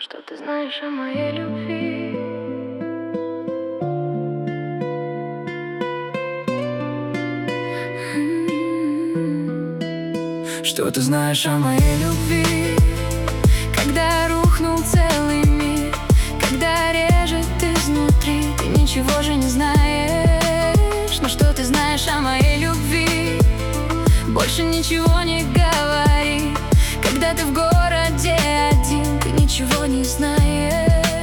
Что ты знаешь о моей любви? Что ты знаешь о моей любви? Когда рухнул целый мир, когда режет изнутри, ты ничего же не знаешь. Но что ты знаешь о моей любви? Больше ничего не говори. Когда ты в городе один, ты ничего не знаешь.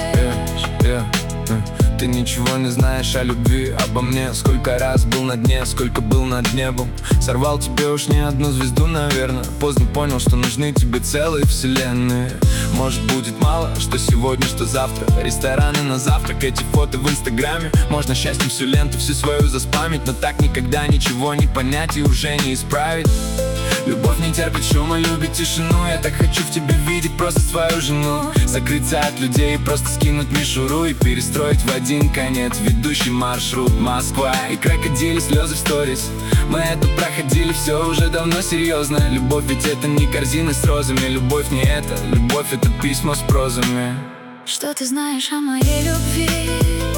Ты ничего не знаешь о любви, обо мне. Сколько раз был на дне, сколько был над небом. Сорвал тебе уж не одну звезду, наверное. Поздно понял, что нужны тебе целые вселенные. Может, будет мало, что сегодня, что завтра. Рестораны на завтрак, эти фото в инстаграме. Можно счастьем всю ленту, всю свою заспамить, но так никогда ничего не понять и уже не исправить. Любовь не терпит шума, любит тишину. Я так хочу в тебе видеть просто свою жену. Закрыться от людей, просто скинуть мишуру и перестроить в один конец ведущий маршрут. Москва и крокодили слезы в сторис. Мы это проходили, все уже давно серьезно. Любовь ведь это не корзины с розами. Любовь не это, любовь это письмо с прозами. Что ты знаешь о моей любви?